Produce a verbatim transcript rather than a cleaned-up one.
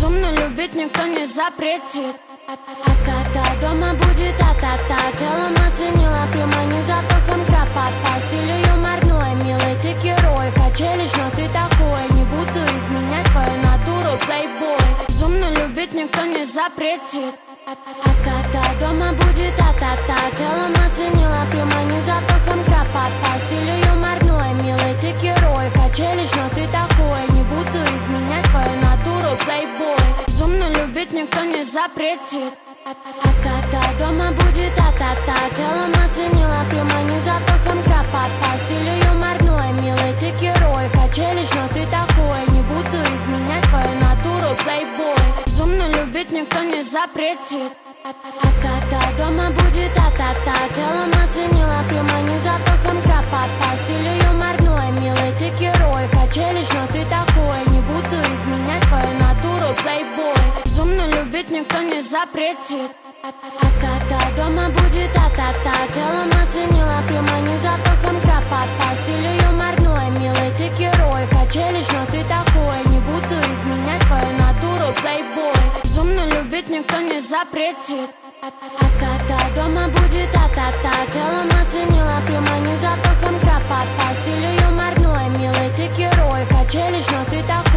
Безумно любить никто не запретит. А, а когда дома будет та-та-та, телом оценила, примани запахом крапа-па. Стилю юморной, милый, ты герой. Качелись, но ты такой. Не буду изменять твою натуру, плейбой. Безумно любить никто не запретит. А, а когда дома будет та-та-та, телом оценила, примани запахом крапа-па. Стилю юморной, милый, ты герой. Качелись, но ты такой. Не буду изменять твою натуру, плейбой. Безумно любить никто не запретит. А, а когда дома будет та-та-та, телом оценила, примани запахом крапа-па. Стилю юморной, милый, ты герой. Качелись, но ты такой. Не буду изменять твою натуру, плейбой. Безумно любить никто не запретит. А, а когда дома будет та-та-та, телом оценила, примани запахом крапа-па. Стилю юморной, милый, ты герой. Качелись, но ты такой. Не буду изменять твою натуру, плейбой. Безумно любить никто не запретит. А, а когда дома будет та-та-та, телом оценила, примани запахом крапа-па. Стилю юморной, милый, ты герой. Качелись, но ты такой. Не буду изменять твою натуру, плейбой. Безумно любить никто не запретит. А, а когда дома будет та-та-та.